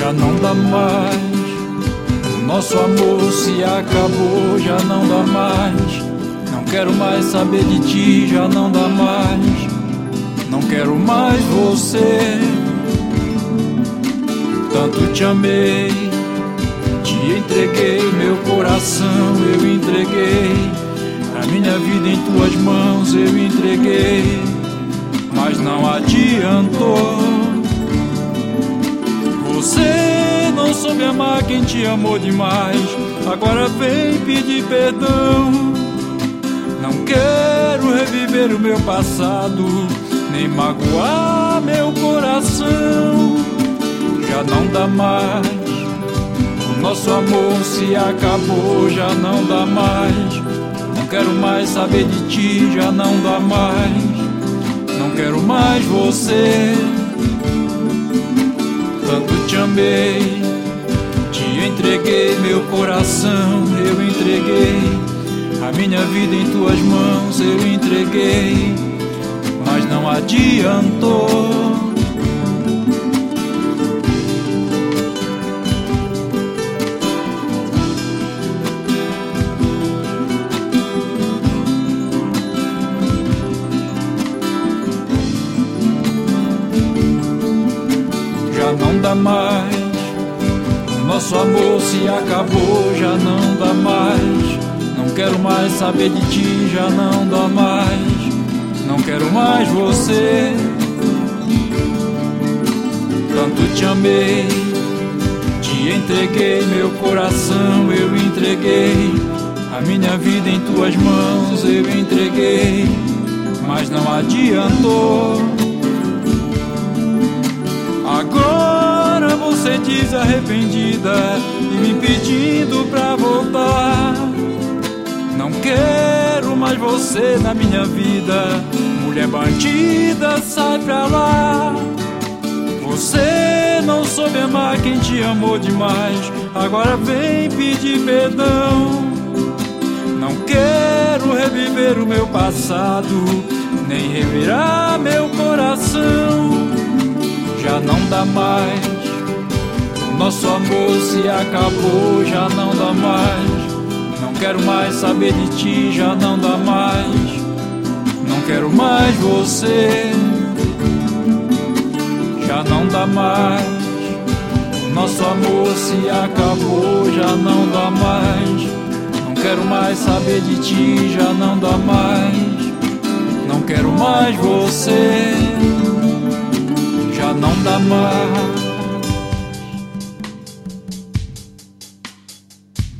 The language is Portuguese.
Já não dá mais. O nosso amor se acabou, já não dá mais. Não quero mais saber de ti, já não dá mais. Não quero mais você. Tanto te amei, te entreguei meu coração, eu entreguei a minha vida em tuas mãos, eu entreguei, mas não adiantou. Você não soube amar quem te amou demais, agora vem pedir perdão. Não quero reviver o meu passado, nem magoar meu coração. Já não dá mais, o nosso amor se acabou, já não dá mais. Não quero mais saber de ti, já não dá mais. Não quero mais você. Tanto te amei, te entreguei meu coração, eu entreguei a minha vida em tuas mãos, eu entreguei, mas não adiantou. Já não dá mais, o nosso amor se acabou, já não dá mais. Não quero mais saber de ti, já não dá mais. Não quero mais você. Tanto te amei, te entreguei meu coração, eu entreguei a minha vida em tuas mãos, eu entreguei, mas não adiantou. Agora você diz arrependida e me pedindo pra voltar. Não quero mais você na minha vida, mulher bandida, sai pra lá. Você não soube amar quem te amou demais, agora vem pedir perdão. Não quero reviver o meu passado, nem revirar meu coração. Já não dá mais, o nosso amor se acabou, já não dá mais. Não quero mais saber de ti, já não dá mais. Não quero mais você. Já não dá mais, o nosso amor se acabou, já não dá mais. Não quero mais saber de ti, já não dá mais. Não quero mais você. Já não dá mais.